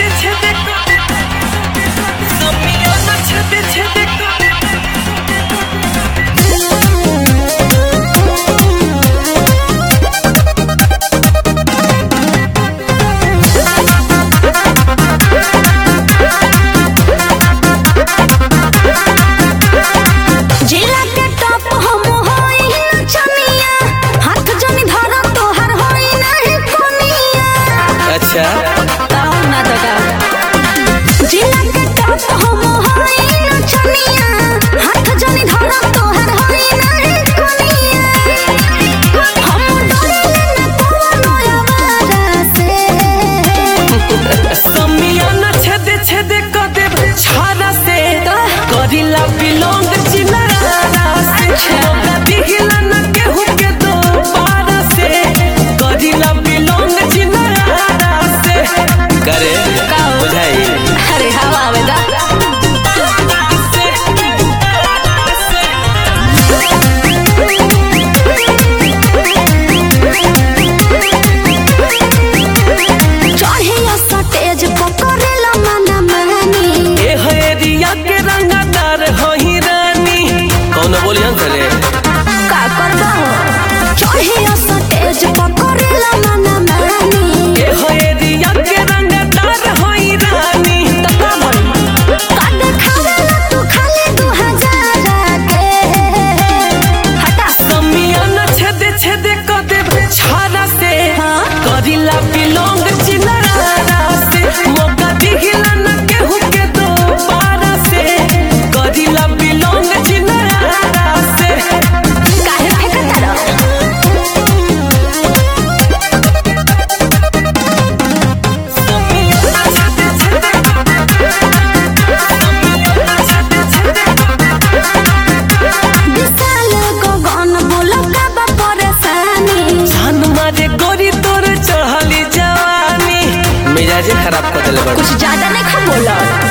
मिजाज खराब कर देले बड़ कुछ ज्यादा नहीं खा बोला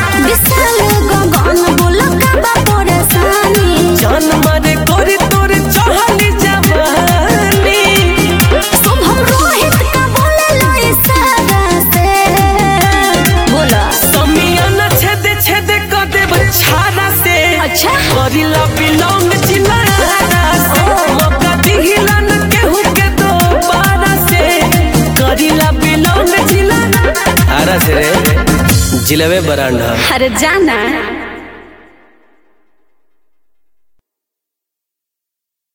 विशाल गगन बोला का परेशानी जान मारे गोरी तोरे चढ़ली जवानी सब हम रोहित का बोले लाई सादा से बोला समियाना छेदे छेदे कर दे छाड़ा से अच्छा करिला बिलोंग चिल्लाना मौका दिहिला न केहू के दोबारा से करिला बिलोंग चिल्लाना आरा से रे जिलेबे बरांडा अरे जाना